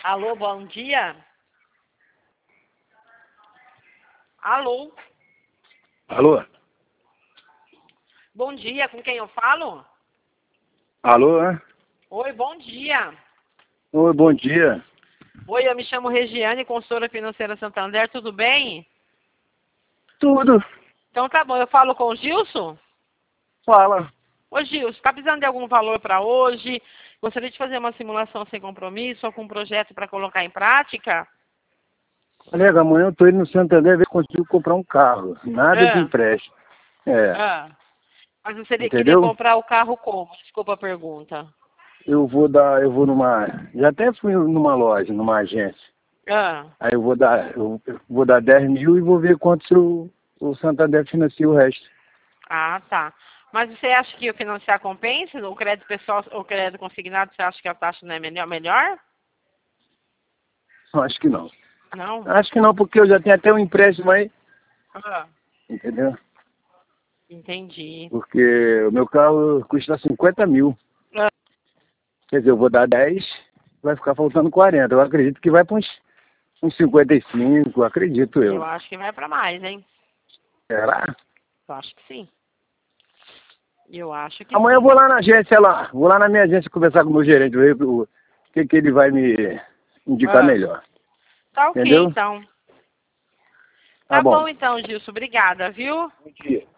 Alô, bom dia. Alô, Alô? bom dia, com quem eu falo? Alô, né? Oi, bom dia. Oi, bom dia. Oi, eu me chamo Regiane, consultora financeira Santander, tudo bem? Tudo. Então tá bom, eu falo com o Gilson? Fala. Ô Gilson, tá precisando de algum valor para hoje? Gostaria de fazer uma simulação sem compromisso ou com um projeto para colocar em prática? Colega, amanhã eu tô indo no Santander ver se consigo comprar um carro. Nada de Ah, empréstimo. É, ah. Mas você queria entendeu? comprar o carro como? Desculpa a pergunta. Eu vou numa, já até fui numa loja, numa agência. Ah, Aí eu vou dar 10 mil e vou ver quanto se o Santander financia o resto. tá. Mas você acha que o financiar compensa? O crédito pessoal, o crédito consignado, você acha que a taxa não é melhor? Acho que não. Não? Acho que não, porque eu já tenho até um empréstimo aí, Ah, entendeu? entendi. Porque o meu carro custa 50 mil. Ah, Quer dizer, eu vou dar 10, vai ficar faltando 40. Eu acredito que vai para uns 55, acredito eu eu. acho que vai para mais, hein? Será? Eu acho que sim. Eu acho que Amanhã eu sim. vou lá na agência lá. Vou lá na minha agência conversar com o meu gerente, ver o que ele vai me indicar Ah, melhor. tá ok, Entendeu? então. Tá Tá bom. bom, então, Gilson. Obrigada, viu? Bom dia.